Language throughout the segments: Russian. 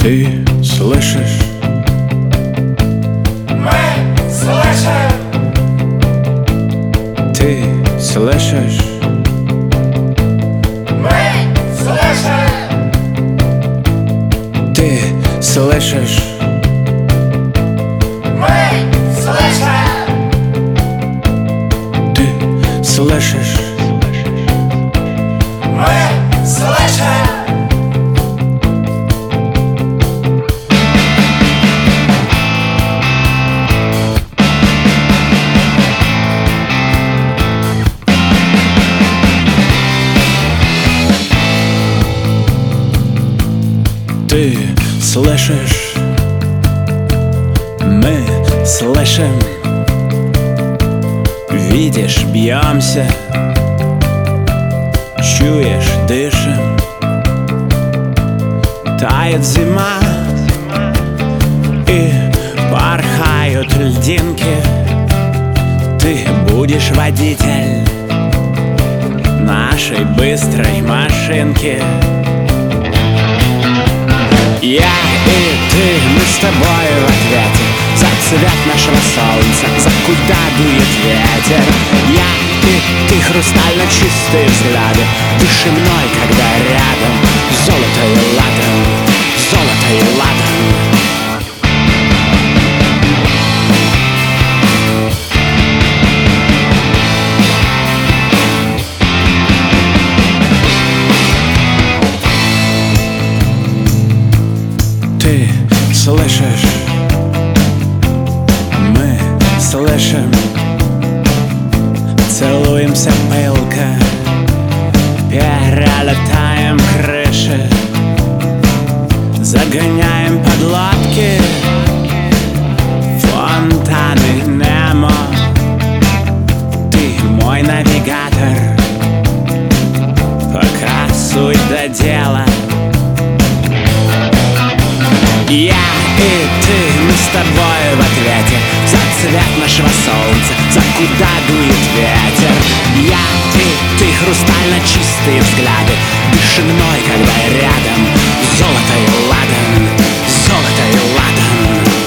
Ты слышишь? Мы слышим. Ты слышишь? Мы слышим. Ты слышишь? Мы слышим. Ты слышишь? Мы слышим. Ты слышишь? Мы слышим. Видишь, бьемся. Чуешь, дышим. Тает зима, и порхают льдинки. Ты будешь водитель нашей быстрой машинки. Я и ты, мы с тобой в ответе за цвет нашего солнца, за куда дует ветер. Я и ты, хрустально чистые взгляды, дыши мной, когда рядом. Золото и ладан, золото и ладан. Ты слышишь? Мы слышим. Целуемся пылко, перелетаем крыши, загоняем под лодки фонтаны Немо. Ты мой навигатор, пока суть до дела. Я и ты, мы с тобой в ответе за цвет нашего солнца, за куда дует ветер. Я и ты, хрустально чистые взгляды, дыши мной, когда я рядом. Золото и ладан, золото и ладан.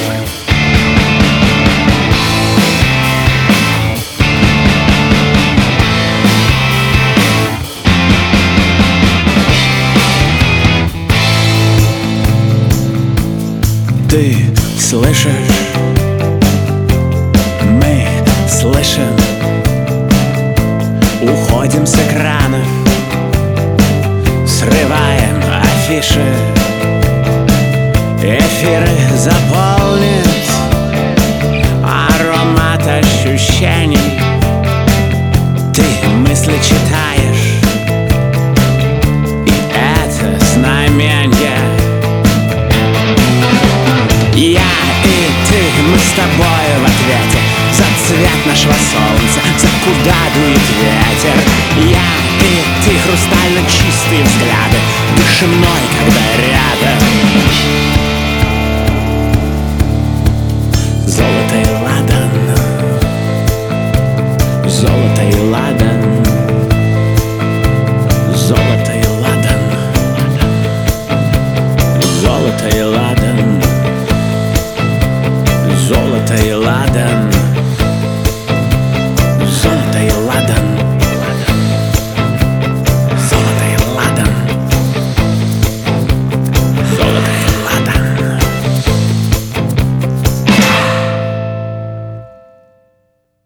Ты слышишь? Мы слышим. Уходим с экранов, срываем афиши. Эфиры заполнит аромат ощущений. Ты мысли читаешь, и это знамение. Я и ты, мы с тобой в ответе за цвет нашего солнца, за куда дует ветер. Я и ты, хрустально чистые взгляды, дыши мной, когда я рядом.